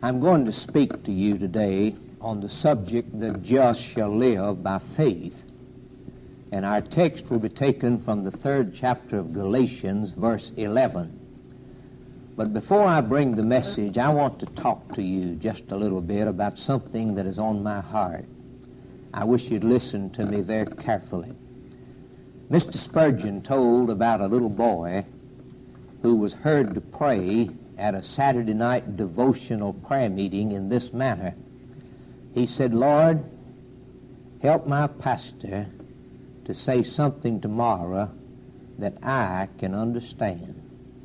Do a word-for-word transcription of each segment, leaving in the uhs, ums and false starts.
I'm going to speak to you today on the subject, the just shall live by faith. And our text will be taken from the third chapter of Galatians, verse eleven. But before I bring the message, I want to talk to you just a little bit about something that is on my heart. I wish you'd listen to me very carefully. Mister Spurgeon told about a little boy who was heard to pray at a Saturday night devotional prayer meeting in this manner. He said, "Lord, help my pastor to say something tomorrow that I can understand.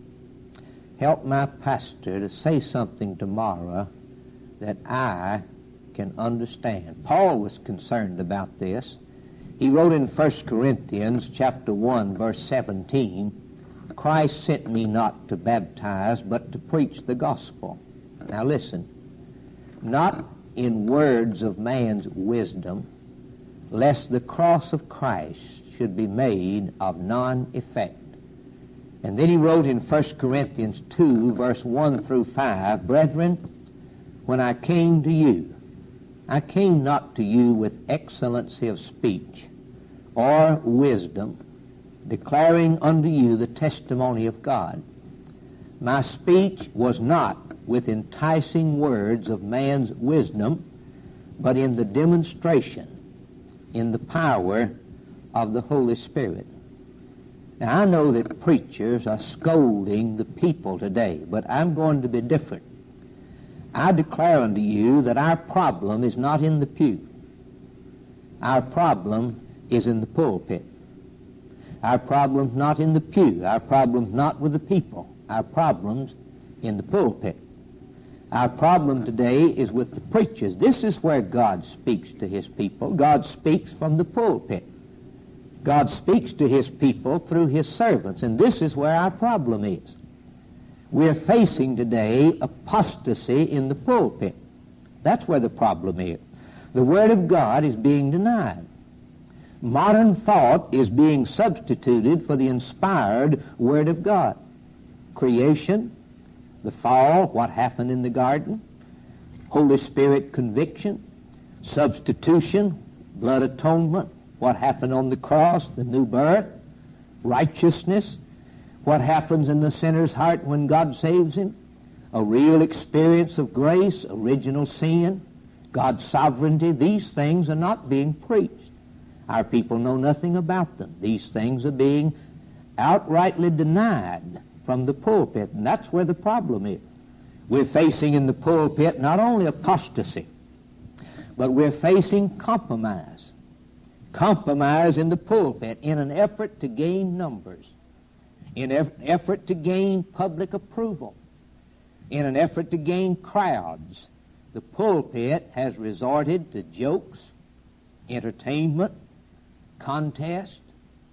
Help my pastor to say something tomorrow that I can understand." Paul was concerned about this. He wrote in First Corinthians chapter one, verse seventeen, "Christ sent me not to baptize, but to preach the gospel." Now listen, "not in words of man's wisdom, lest the cross of Christ should be made of none effect." And then he wrote in First Corinthians two, verse one through five, "Brethren, when I came to you, I came not to you with excellency of speech or wisdom, declaring unto you the testimony of God. My speech was not with enticing words of man's wisdom, but in the demonstration, in the power of the Holy Spirit." Now, I know that preachers are scolding the people today, but I'm going to be different. I declare unto you that our problem is not in the pew. Our problem is in the pulpit. Our problem's not in the pew. Our problem's not with the people. Our problem's in the pulpit. Our problem today is with the preachers. This is where God speaks to his people. God speaks from the pulpit. God speaks to his people through his servants, and this is where our problem is. We're facing today apostasy in the pulpit. That's where the problem is. The Word of God is being denied. Modern thought is being substituted for the inspired Word of God. Creation, the fall, what happened in the garden, Holy Spirit conviction, substitution, blood atonement, what happened on the cross, the new birth, righteousness, what happens in the sinner's heart when God saves him, a real experience of grace, original sin, God's sovereignty. These things are not being preached. Our people know nothing about them. These things are being outrightly denied from the pulpit, and that's where the problem is. We're facing in the pulpit not only apostasy, but we're facing compromise. Compromise in the pulpit in an effort to gain numbers, in an effort to gain public approval, in an effort to gain crowds. The pulpit has resorted to jokes, entertainment, contest,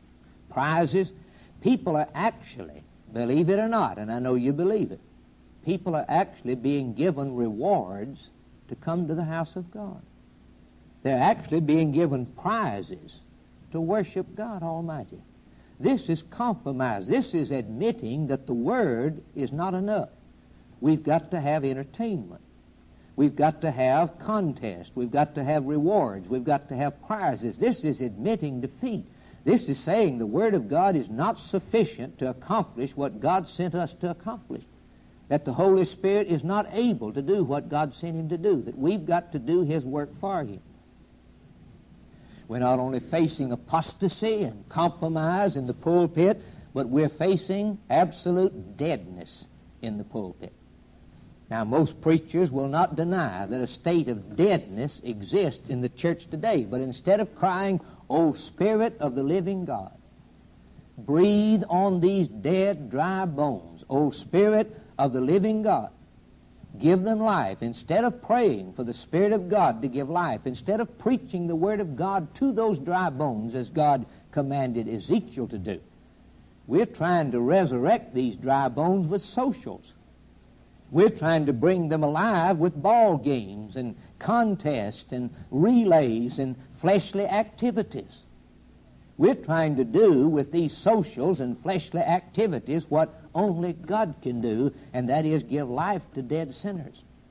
prizes. People are actually, believe it or not, and I know you believe it, people are actually being given rewards to come to the house of God. They're actually being given prizes to worship God Almighty. This is compromise. This is admitting that the Word is not enough. We've got to have entertainment. We've got to have contest. We've got to have rewards. We've got to have prizes. This is admitting defeat. This is saying the Word of God is not sufficient to accomplish what God sent us to accomplish. That the Holy Spirit is not able to do what God sent him to do. That we've got to do his work for him. We're not only facing apostasy and compromise in the pulpit, but we're facing absolute deadness in the pulpit. Now, most preachers will not deny that a state of deadness exists in the church today, but instead of crying, "O Spirit of the living God, breathe on these dead, dry bones, O Spirit of the living God, give them life," instead of praying for the Spirit of God to give life, instead of preaching the Word of God to those dry bones as God commanded Ezekiel to do, we're trying to resurrect these dry bones with socials. We're trying to bring them alive with ball games and contests and relays and fleshly activities. We're trying to do with these socials and fleshly activities what only God can do, and that is give life to dead sinners.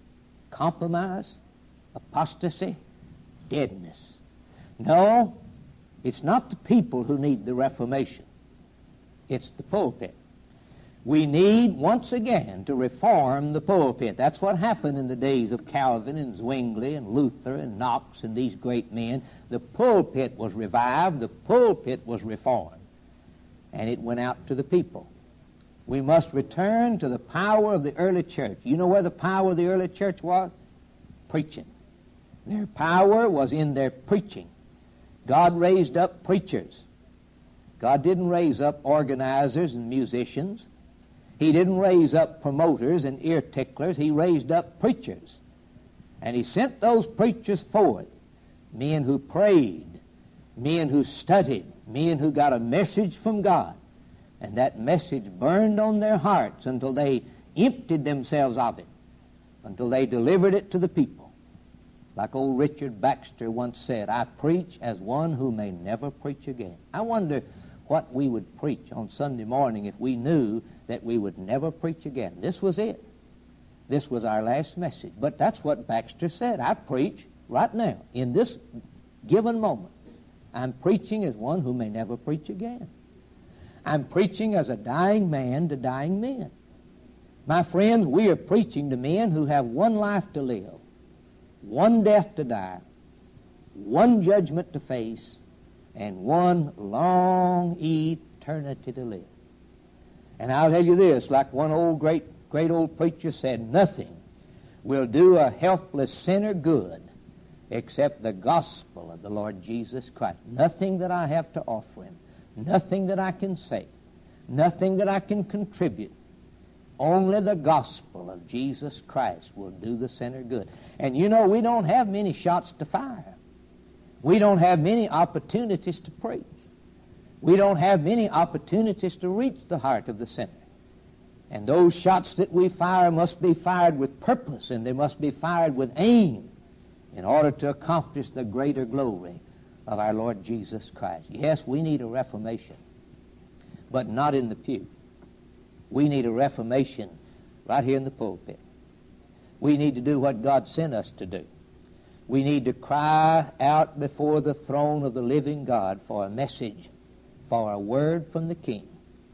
compromise, apostasy, deadness. No, it's not the people who need the Reformation. It's the pulpit. We need, once again, to reform the pulpit. That's what happened in the days of Calvin and Zwingli and Luther and Knox and these great men. The pulpit was revived. The pulpit was reformed. And it went out to the people. We must return to the power of the early church. You know where the power of the early church was? Preaching. Their power was in their preaching. God raised up preachers. God didn't raise up organizers and musicians. He didn't raise up promoters and ear ticklers. He raised up preachers. And he sent those preachers forth, men who prayed, men who studied, men who got a message from God. And that message burned on their hearts until they emptied themselves of it, until they delivered it to the people. Like old Richard Baxter once said, I preach as one who may never preach again. I wonder what we would preach on Sunday morning if we knew that we would never preach again. This was it. This was our last message. But that's what Baxter said. I preach right now, in this given moment. I'm preaching as one who may never preach again. I'm preaching as a dying man to dying men. My friends, we are preaching to men who have one life to live, one death to die, one judgment to face, and one long eternity to live. And I'll tell you this, like one old great, great old preacher said, nothing will do a helpless sinner good except the gospel of the Lord Jesus Christ. Nothing that I have to offer him, nothing that I can say, nothing that I can contribute. Only the gospel of Jesus Christ will do the sinner good. And you know, we don't have many shots to fire. We don't have many opportunities to preach. We don't have many opportunities to reach the heart of the sinner. And those shots that we fire must be fired with purpose, and they must be fired with aim in order to accomplish the greater glory of our Lord Jesus Christ. Yes, we need a reformation, but not in the pew. We need a reformation right here in the pulpit. We need to do what God sent us to do. We need to cry out before the throne of the living God for a message, for a word from the King.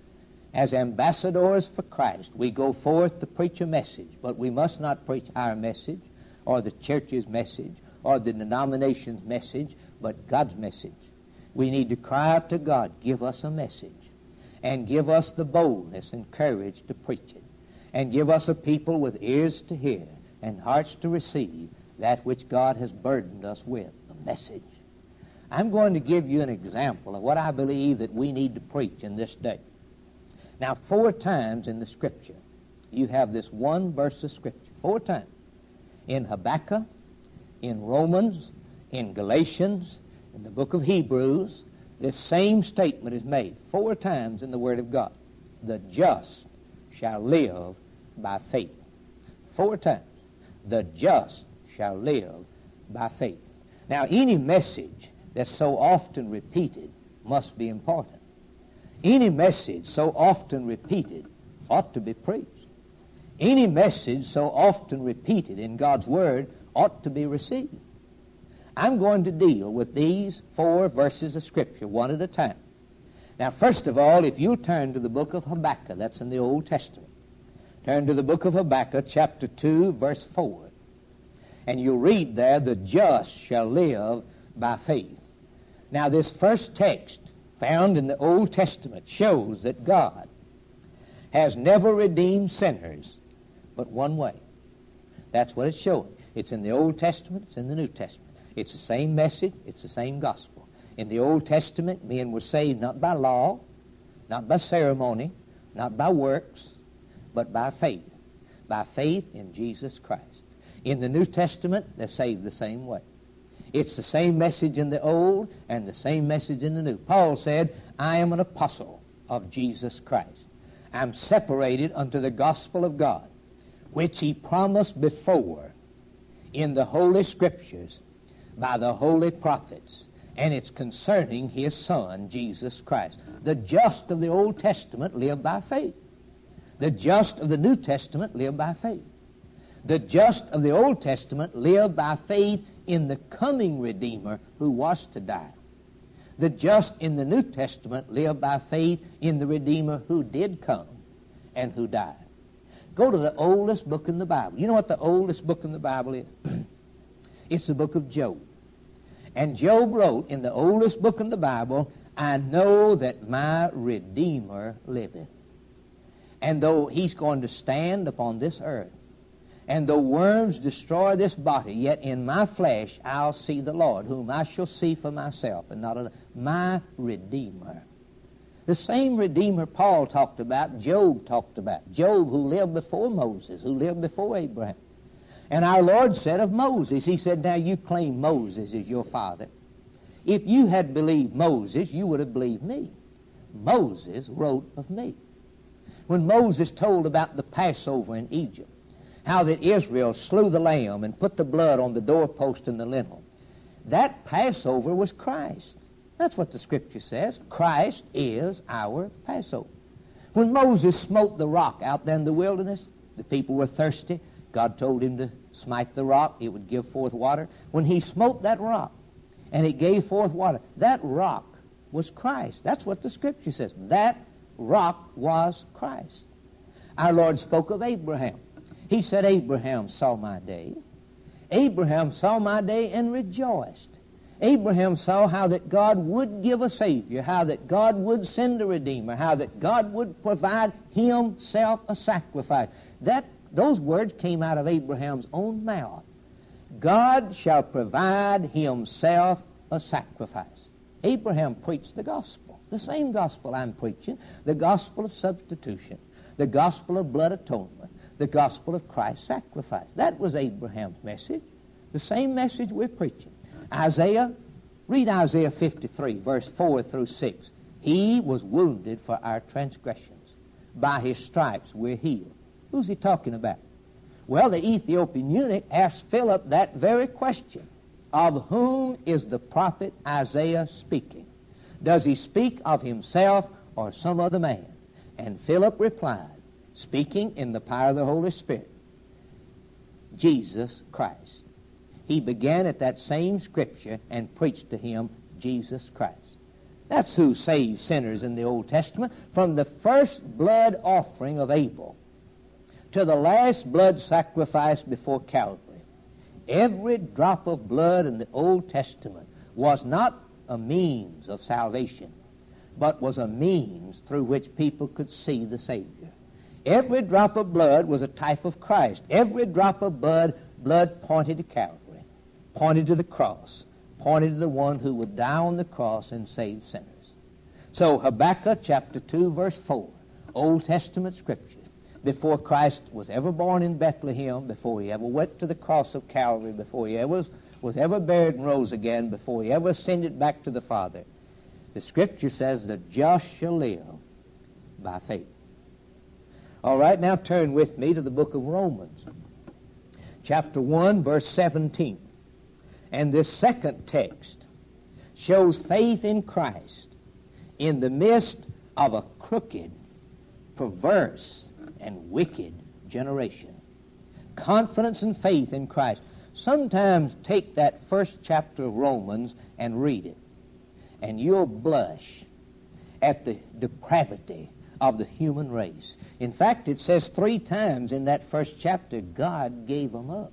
As ambassadors for Christ, we go forth to preach a message, but we must not preach our message or the church's message or the denomination's message, but God's message. We need to cry out to God, give us a message, and give us the boldness and courage to preach it, and give us a people with ears to hear and hearts to receive that which God has burdened us with, the message. I'm going to give you an example of what I believe that we need to preach in this day. Now, four times in the Scripture, you have this one verse of Scripture. Four times. In Habakkuk, in Romans, in Galatians, in the book of Hebrews, this same statement is made four times in the Word of God. The just shall live by faith. Four times. The just shall live by faith. Now, any message that's so often repeated must be important. Any message so often repeated ought to be preached. Any message so often repeated in God's Word ought to be received. I'm going to deal with these four verses of Scripture one at a time. Now, first of all, if you'll turn to the book of Habakkuk, that's in the Old Testament. Turn to the book of Habakkuk, chapter two, verse four. And you'll read there, the just shall live by faith. Now, this first text found in the Old Testament shows that God has never redeemed sinners but one way. That's what it's showing. It's in the Old Testament, it's in the New Testament. It's the same message, it's the same gospel. In the Old Testament, men were saved not by law, not by ceremony, not by works, but by faith. By faith in Jesus Christ. In the New Testament, they're saved the same way. It's the same message in the Old and the same message in the New. Paul said, I am an apostle of Jesus Christ. I'm separated unto the gospel of God, which he promised before in the Holy Scriptures by the holy prophets, and it's concerning his Son, Jesus Christ. The just of the Old Testament live by faith. The just of the New Testament live by faith. The just of the Old Testament live by faith in the coming Redeemer who was to die. The just in the New Testament live by faith in the Redeemer who did come and who died. Go to the oldest book in the Bible. You know what the oldest book in the Bible is? It's the book of Job. And Job wrote in the oldest book in the Bible, I know that my Redeemer liveth. And though he's going to stand upon this earth, and though worms destroy this body, yet in my flesh I'll see the Lord, whom I shall see for myself, and not another. My Redeemer. The same Redeemer Paul talked about, Job talked about. Job, who lived before Moses, who lived before Abraham. And our Lord said of Moses, he said, now you claim Moses as your father. If you had believed Moses, you would have believed me. Moses wrote of me. When Moses told about the Passover in Egypt, how that Israel slew the lamb and put the blood on the doorpost and the lintel, that Passover was Christ. That's what the Scripture says. Christ is our Passover. When Moses smote the rock out there in the wilderness, the people were thirsty. God told him to smite the rock. It would give forth water. When he smote that rock and it gave forth water, that rock was Christ. That's what the Scripture says. That rock was Christ. Our Lord spoke of Abraham. He said, Abraham saw my day. Abraham saw my day and rejoiced. Abraham saw how that God would give a Savior, how that God would send a Redeemer, how that God would provide himself a sacrifice. That, those words came out of Abraham's own mouth. God shall provide himself a sacrifice. Abraham preached the gospel, the same gospel I'm preaching, the gospel of substitution, the gospel of blood atonement, the gospel of Christ's sacrifice. That was Abraham's message, the same message we're preaching. Isaiah, read Isaiah fifty-three, verse four through six. He was wounded for our transgressions. By his stripes we're healed. Who's he talking about? Well, the Ethiopian eunuch asked Philip that very question. Of whom is the prophet Isaiah speaking? Does he speak of himself or some other man? And Philip replied, speaking in the power of the Holy Spirit, Jesus Christ. He began at that same scripture and preached to him Jesus Christ. That's who saved sinners in the Old Testament. From the first blood offering of Abel to the last blood sacrifice before Calvary, every drop of blood in the Old Testament was not a means of salvation, but was a means through which people could see the Savior. Every drop of blood was a type of Christ. Every drop of blood, blood pointed to Calvary, pointed to the cross, pointed to the one who would die on the cross and save sinners. So Habakkuk chapter two, verse four, Old Testament scripture. Before Christ was ever born in Bethlehem, before he ever went to the cross of Calvary, before he ever was, was ever buried and rose again, before he ever ascended back to the Father, the Scripture says the just shall live by faith. All right, now turn with me to the book of Romans, chapter one, verse seventeen. And this second text shows faith in Christ in the midst of a crooked, perverse, and wicked generation. Confidence and faith in Christ. Sometimes take that first chapter of Romans and read it, and you'll blush at the depravity of the human race. In fact, it says three times in that first chapter, God gave them up.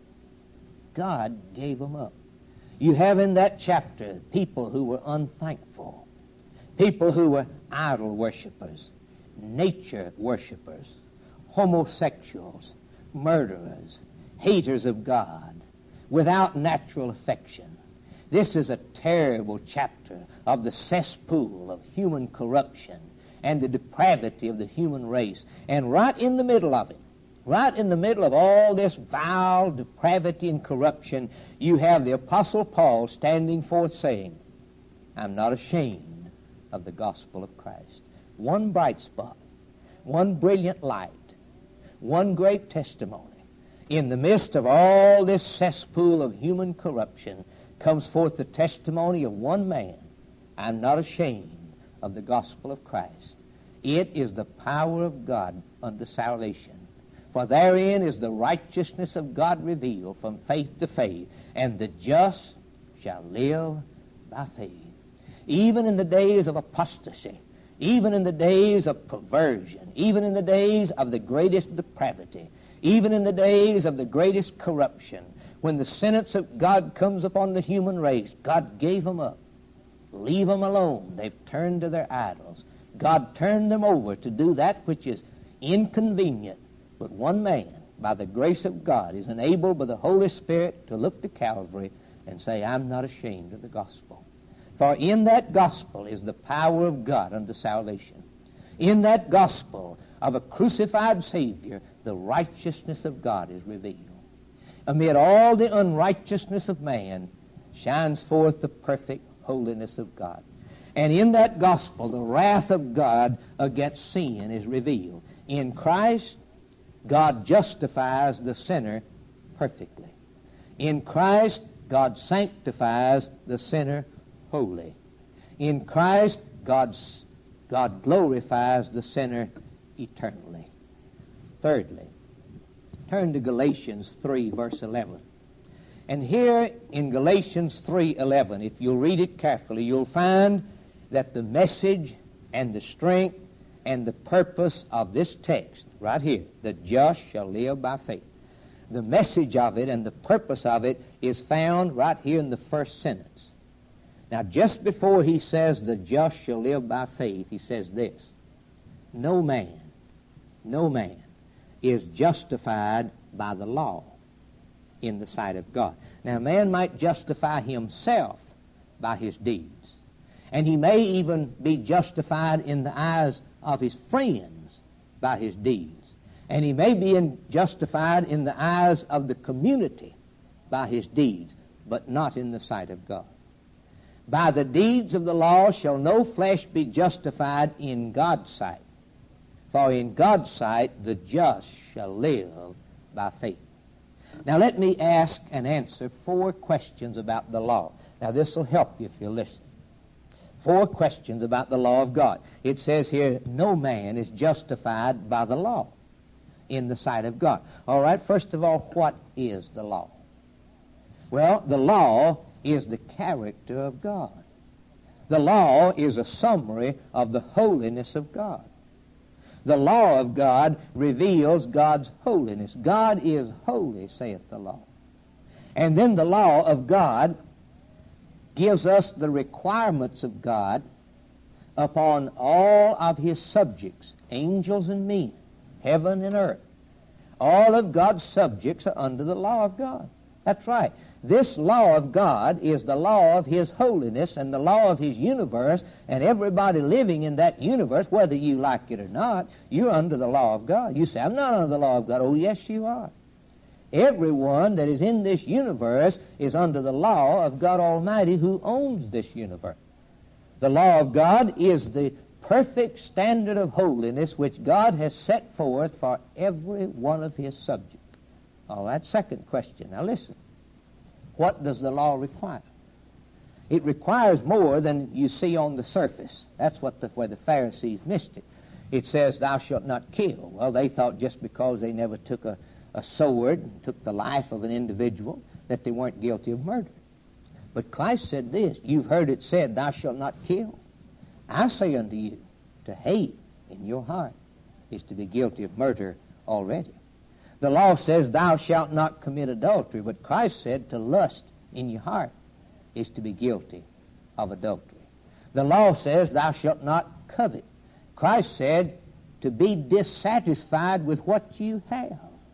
God gave them up. You have in that chapter people who were unthankful, people who were idol worshipers, nature worshipers, homosexuals, murderers, haters of God, without natural affection. This is a terrible chapter of the cesspool of human corruption and the depravity of the human race. And right in the middle of it, right in the middle of all this vile depravity and corruption, you have the Apostle Paul standing forth saying, I'm not ashamed of the gospel of Christ. One bright spot, one brilliant light, one great testimony. In the midst of all this cesspool of human corruption comes forth the testimony of one man. I'm not ashamed of the gospel of Christ. It is the power of God unto salvation For therein is the righteousness of God revealed from faith to faith, and the just shall live by faith. Even in the days of apostasy, even in the days of perversion, even in the days of the greatest depravity, even in the days of the greatest corruption, when the sentence of God comes upon the human race, God gave them up. Leave them alone. They've turned to their idols. God turned them over to do that which is inconvenient. But one man, by the grace of God, is enabled by the Holy Spirit to look to Calvary and say, I'm not ashamed of the gospel. For in that gospel is the power of God unto salvation. In that gospel of a crucified Savior, the righteousness of God is revealed. Amid all the unrighteousness of man shines forth the perfect holiness of God. And in that gospel, the wrath of God against sin is revealed. In Christ, God justifies the sinner perfectly. In Christ, God sanctifies the sinner holy. In Christ, God's, God glorifies the sinner eternally. Thirdly, turn to Galatians three, verse eleven. And here in Galatians three eleven, if you'll read it carefully, you'll find that the message and the strength and the purpose of this text, right here, the just shall live by faith. The message of it and the purpose of it is found right here in the first sentence. Now, just before he says the just shall live by faith, he says this: no man, no man is justified by the law in the sight of God. Now, a man might justify himself by his deeds, and he may even be justified in the eyes of his friends by his deeds, and he may be in, justified in the eyes of the community by his deeds, but not in the sight of God. By the deeds of the law shall no flesh be justified in God's sight, for in God's sight the just shall live by faith. Now let me ask and answer four questions about the law. Now this will help you if you listen. Four questions about the law of God. It says here, no man is justified by the law in the sight of God. All right, first of all, what is the law? Well, the law is the character of God. The law is a summary of the holiness of God. The law of God reveals God's holiness. God is holy, saith the law. And then the law of God gives us the requirements of God upon all of his subjects, angels and men, heaven and earth. All of God's subjects are under the law of God. That's right. This law of God is the law of his holiness and the law of his universe, and everybody living in that universe, whether you like it or not, you're under the law of God. You say, I'm not under the law of God. Oh, yes, you are. Everyone that is in this universe is under the law of God Almighty, who owns this universe. The law of God is the perfect standard of holiness which God has set forth for every one of his subjects. All right, second question. Now listen. What does the law require? It requires more than you see on the surface. That's what the, where the Pharisees missed it. It says, thou shalt not kill. Well, they thought just because they never took a, a sword and took the life of an individual that they weren't guilty of murder. But Christ said this, you've heard it said, thou shalt not kill. I say unto you, to hate in your heart is to be guilty of murder already. The law says, thou shalt not commit adultery, but Christ said to lust in your heart is to be guilty of adultery. The law says, thou shalt not covet. Christ said to be dissatisfied with what you have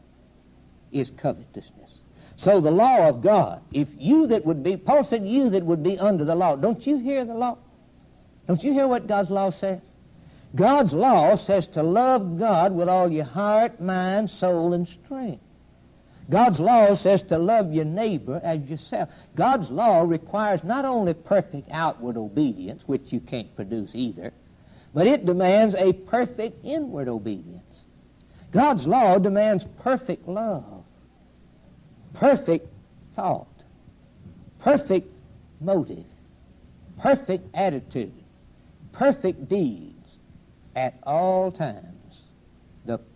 is covetousness. So the law of God, if you that would be, Paul said you that would be under the law, don't you hear the law? Don't you hear what God's law says? God's law says to love God with all your heart, mind, soul, and strength. God's law says to love your neighbor as yourself. God's law requires not only perfect outward obedience, which you can't produce either, but it demands a perfect inward obedience. God's law demands perfect love, perfect thought, perfect motive, perfect attitude, perfect deeds. At all times, the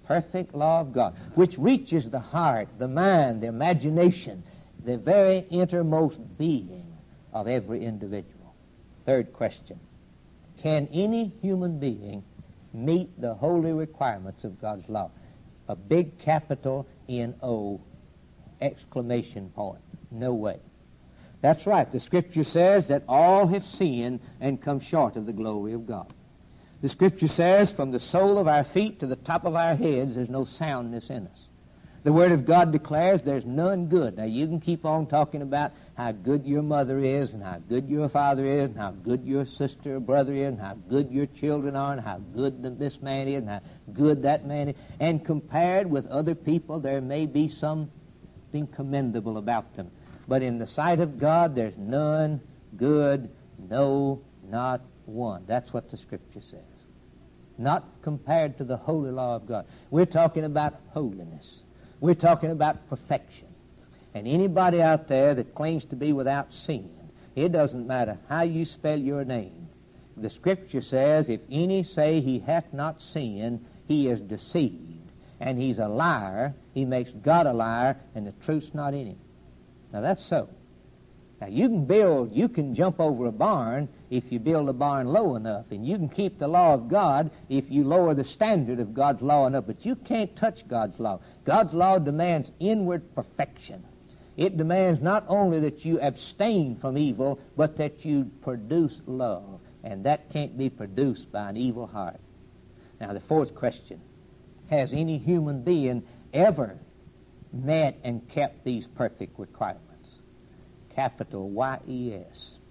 perfect law of God, which reaches the heart, the mind, the imagination, the very innermost being of every individual. Third question, can any human being meet the holy requirements of God's law? A big capital N O exclamation point. No way. That's right. The Scripture says that all have sinned and come short of the glory of God. The Scripture says from the sole of our feet to the top of our heads, there's no soundness in us. The Word of God declares there's none good. Now, you can keep on talking about how good your mother is and how good your father is and how good your sister or brother is and how good your children are and how good this man is and how good that man is. And compared with other people, there may be something commendable about them. But in the sight of God, there's none good, no, not one. That's what the Scripture says. Not compared to the holy law of God. We're talking about holiness. We're talking about perfection. And anybody out there that claims to be without sin, it doesn't matter how you spell your name. The Scripture says, if any say he hath not sinned, he is deceived. And he's a liar. He makes God a liar, and the truth's not in him. Now, that's so. Now, you can build, you can jump over a barn if you build a barn low enough, and you can keep the law of God if you lower the standard of God's law enough, but you can't touch God's law. God's law demands inward perfection. It demands not only that you abstain from evil, but that you produce love, and that can't be produced by an evil heart. Now, the fourth question, has any human being ever met and kept these perfect requirements? Capital Y E S.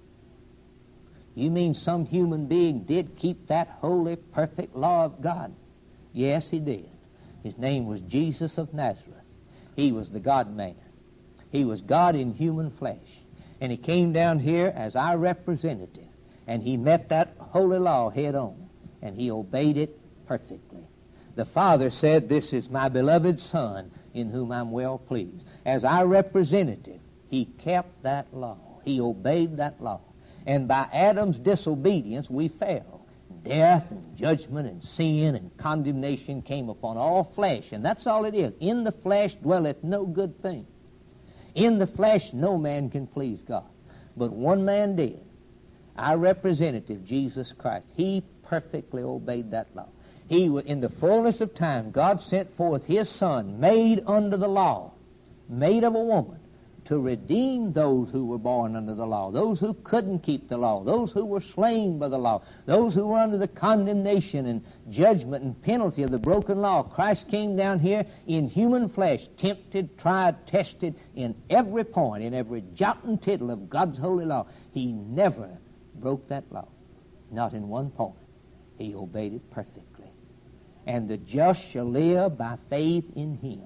You mean some human being did keep that holy, perfect law of God? Yes, he did. His name was Jesus of Nazareth. He was the God-man. He was God in human flesh. And he came down here as our representative, and he met that holy law head on, and he obeyed it perfectly. The Father said, "This is my beloved Son, in whom I'm well pleased." As our representative, he kept that law. He obeyed that law. And by Adam's disobedience, we fell. Death and judgment and sin and condemnation came upon all flesh. And that's all it is. In the flesh dwelleth no good thing. In the flesh no man can please God. But one man did. Our representative, Jesus Christ. He perfectly obeyed that law. He, in the fullness of time, God sent forth His Son, made under the law, made of a woman, to redeem those who were born under the law, those who couldn't keep the law, those who were slain by the law, those who were under the condemnation and judgment and penalty of the broken law. Christ came down here in human flesh, tempted, tried, tested in every point, in every jot and tittle of God's holy law. He never broke that law, not in one point. He obeyed it perfectly. And the just shall live by faith in Him.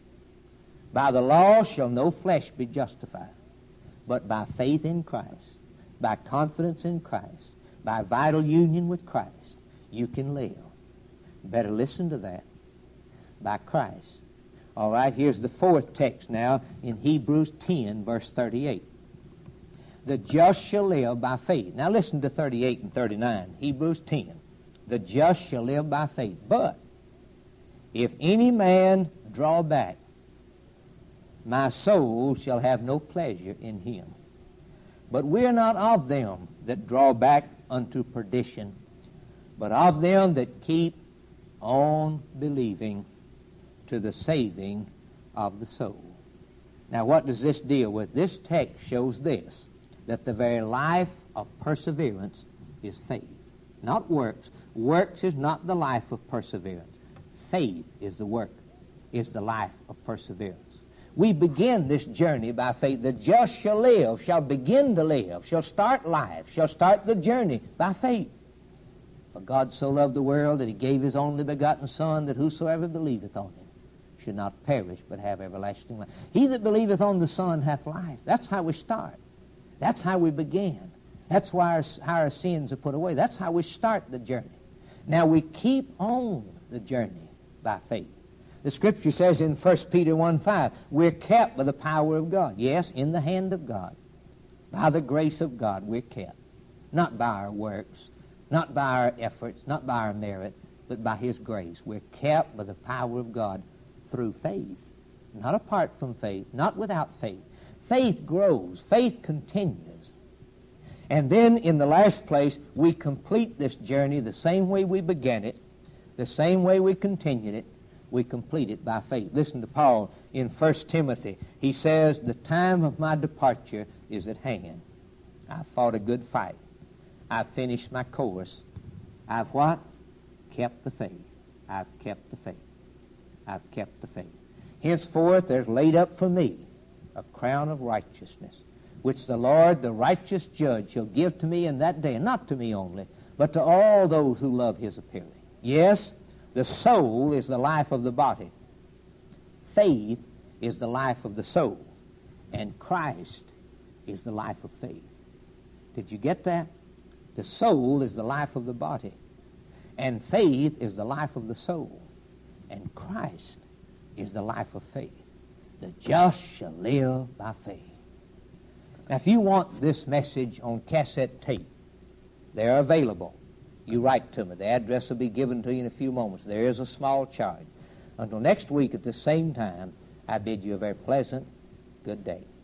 By the law shall no flesh be justified, but by faith in Christ, by confidence in Christ, by vital union with Christ, you can live. Better listen to that. By Christ. All right, here's the fourth text now in Hebrews ten, verse thirty-eight. The just shall live by faith. Now listen to thirty-eight and thirty-nine. Hebrews ten. The just shall live by faith. But if any man draw back, my soul shall have no pleasure in him. But we are not of them that draw back unto perdition, but of them that keep on believing to the saving of the soul. Now, what does this deal with? This text shows this, that the very life of perseverance is faith, not works. Works is not the life of perseverance. Faith is the work, is the life of perseverance. We begin this journey by faith. The just shall live, shall begin to live, shall start life, shall start the journey by faith. For God so loved the world that He gave His only begotten Son, that whosoever believeth on Him should not perish, but have everlasting life. He that believeth on the Son hath life. That's how we start. That's how we begin. That's why our, how our sins are put away. That's how we start the journey. Now we keep on the journey by faith. The Scripture says in First Peter one five, we're kept by the power of God. Yes, in the hand of God. By the grace of God, we're kept. Not by our works, not by our efforts, not by our merit, but by His grace. We're kept by the power of God through faith, not apart from faith, not without faith. Faith grows. Faith continues. And then, in the last place, we complete this journey the same way we began it, the same way we continued it. We complete it by faith. Listen to Paul in First Timothy. He says, the time of my departure is at hand. I've fought a good fight. I've finished my course. I've what? Kept the faith. I've kept the faith. I've kept the faith. Henceforth there's laid up for me a crown of righteousness, which the Lord, the righteous judge, shall give to me in that day, and not to me only, but to all those who love His appearing. Yes, the soul is the life of the body. Faith is the life of the soul. And Christ is the life of faith. Did you get that? The soul is the life of the body. And faith is the life of the soul. And Christ is the life of faith. The just shall live by faith. Now, if you want this message on cassette tape, they're available. You write to me. The address will be given to you in a few moments. There is a small charge. Until next week at the same time, I bid you a very pleasant good day.